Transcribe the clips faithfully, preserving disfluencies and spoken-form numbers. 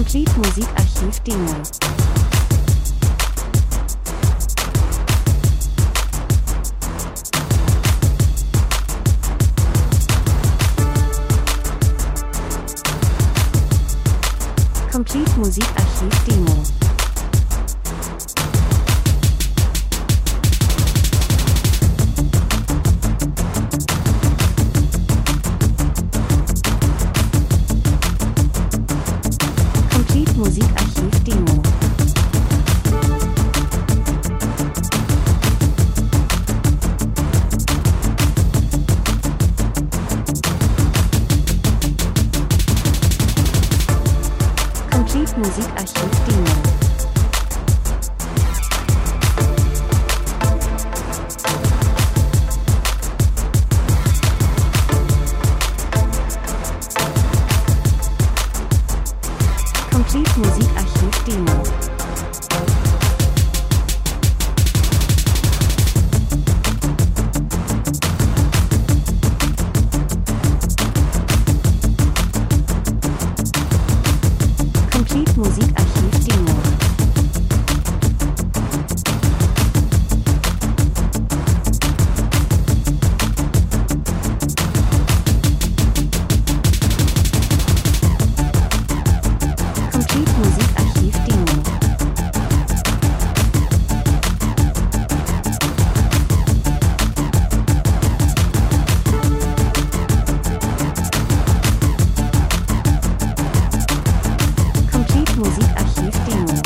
Complete Musikarchiv Demo. Complete Musikarchiv Demo. Complete Musikarchiv Demo. Complete Musikarchiv Demo. Complete Musikarchiv Demo. Complete Musikarchiv Demo. Complete Musikarchiv Demo. Complete Musikarchiv Demo.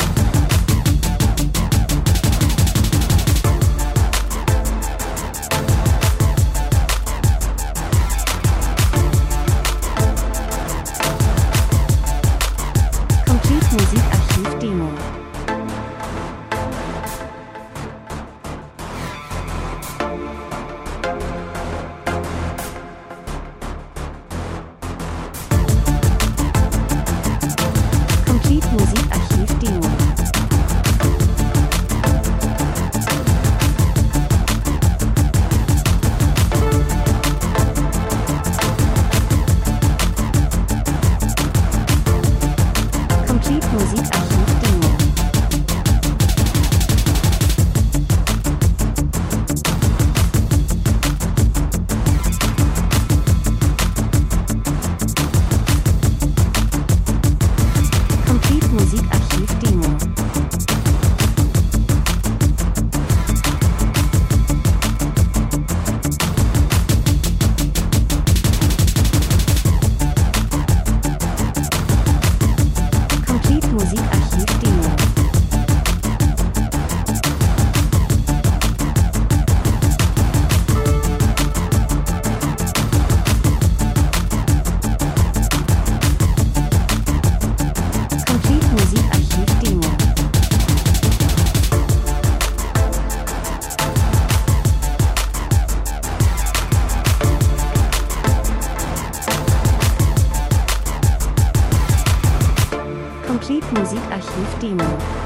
Complete Musikarchiv Demo. Complete Musikarchiv Demo. Complete Musikarchiv Demo. Complete Musikarchiv Demo. Complete Musikarchiv Demo. Complete Musikarchiv Demo. Complete Musikarchiv Demo.